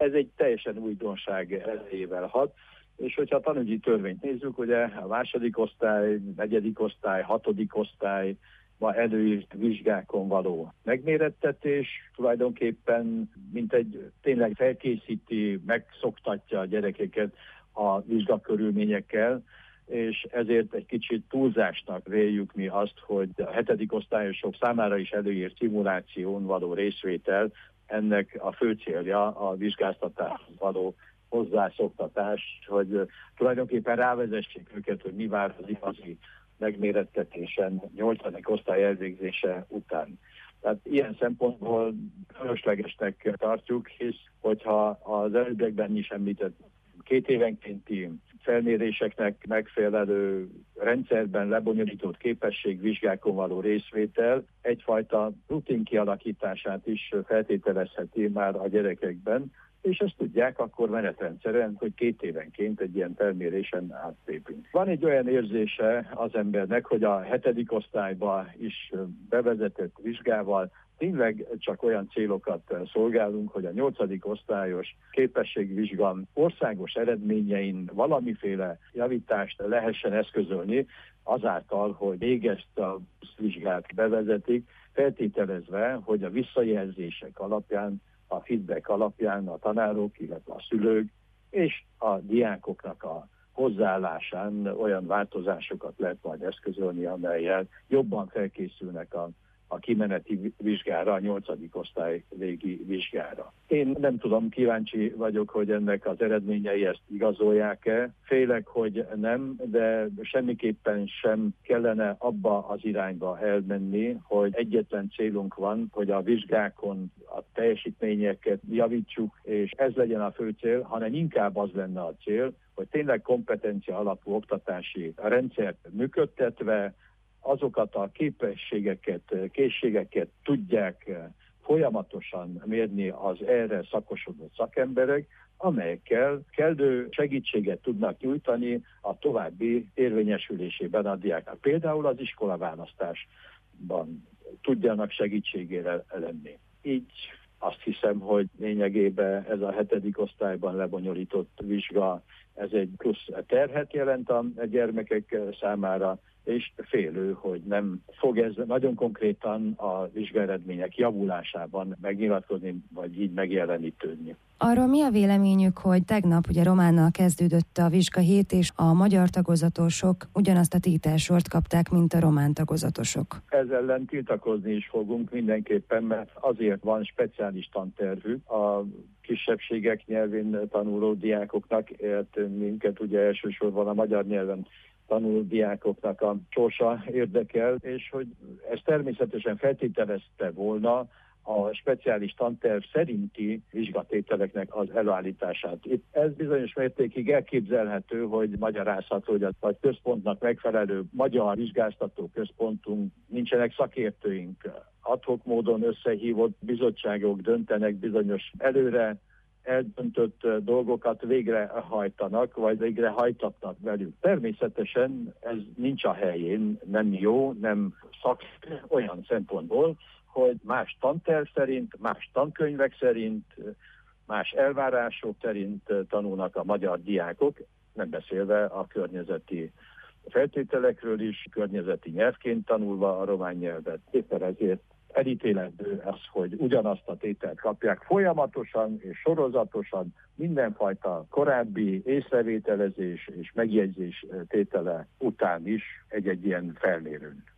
Ez egy teljesen újdonság elejével hat, és hogyha a tanügyi törvényt nézzük, ugye a második osztály, negyedik osztály, hatodik osztály, ma előírt vizsgákon való megmérettetés tulajdonképpen mint egy tényleg felkészíti, megszoktatja a gyerekeket a vizsgakörülményekkel, és ezért egy kicsit túlzásnak véljük mi azt, hogy a hetedik osztályosok számára is előírt szimuláción való részvétel, ennek a fő célja a vizsgáztatáshoz való hozzászoktatás, hogy tulajdonképpen rávezessék őket, hogy mi vár az igazi megmérettetésen 8. osztály elvégzése után. Tehát ilyen szempontból fölöslegesnek tartjuk, hisz hogyha az előbbiekben is említett 2 évenkénti felméréseknek megfelelő rendszerben lebonyolított képességvizsgákon való részvétel egyfajta rutin kialakítását is feltételezheti már a gyerekekben, és ezt tudják akkor menetrendszerűen, hogy 2 évenként egy ilyen felmérésen átlépünk. Van egy olyan érzése az embernek, hogy a 7. osztályba is bevezetett vizsgával tényleg csak olyan célokat szolgálunk, hogy a 8. osztályos képességvizsga országos eredményein valamiféle javítást lehessen eszközölni, azáltal, hogy még ezt a vizsgát bevezetik, feltételezve, hogy a visszajelzések alapján, a feedback alapján a tanárok, illetve a szülők és a diákoknak a hozzáállásán olyan változásokat lehet majd eszközölni, amellyel jobban felkészülnek a kimeneti vizsgára, a 8. osztály végi vizsgára. Én nem tudom, kíváncsi vagyok, hogy ennek az eredményei ezt igazolják-e. Félek, hogy nem, de semmiképpen sem kellene abba az irányba elmenni, hogy egyetlen célunk van, hogy a vizsgákon a teljesítményeket javítsuk, és ez legyen a fő cél, hanem inkább az lenne a cél, hogy tényleg kompetencia alapú oktatási rendszert működtetve azokat a képességeket, készségeket tudják folyamatosan mérni az erre szakosodott szakemberek, amelyekkel kellő segítséget tudnak nyújtani a további érvényesülésében a diáknak. Például az iskolaválasztásban tudjanak segítségére lenni. Így azt hiszem, hogy lényegében ez a 7. osztályban lebonyolított vizsga, ez egy plusz terhet jelent a gyermekek számára, és félő, hogy nem fog ez nagyon konkrétan a vizsgaeredmények javulásában megnyilatkozni, vagy így megjelenítődni. Arról mi a véleményük, hogy tegnap ugye románnal kezdődött a vizsgahét, és a magyar tagozatosok ugyanazt a tételsort kapták, mint a román tagozatosok? Ezzel ellen tiltakozni is fogunk mindenképpen, mert azért van speciális tantervük a kisebbségek nyelvén tanuló diákoknak, minket ugye elsősorban a magyar nyelven tanuló diákoknak a sorsa érdekel, és hogy ez természetesen feltételezte volna a speciális tanterv szerinti vizsgatételeknek az előállítását. Itt ez bizonyos mértékig elképzelhető, hogy magyarázható, hogy a központnak megfelelő magyar vizsgáztató központunk, nincsenek szakértőink. Ad hoc módon összehívott bizottságok döntenek bizonyos előre eldöntött dolgokat végrehajtanak, vagy végrehajtatnak velük. Természetesen ez nincs a helyén, nem jó, nem olyan szempontból, hogy más tanterv szerint, más tankönyvek szerint, más elvárások szerint tanulnak a magyar diákok, nem beszélve a környezeti feltételekről is, környezeti nyelvként tanulva a román nyelvet. Éppen ezért elítélendő az, hogy ugyanazt a tételt kapják folyamatosan és sorozatosan mindenfajta korábbi észrevételezés és megjegyzés tétele után is egy-egy ilyen felmérőn.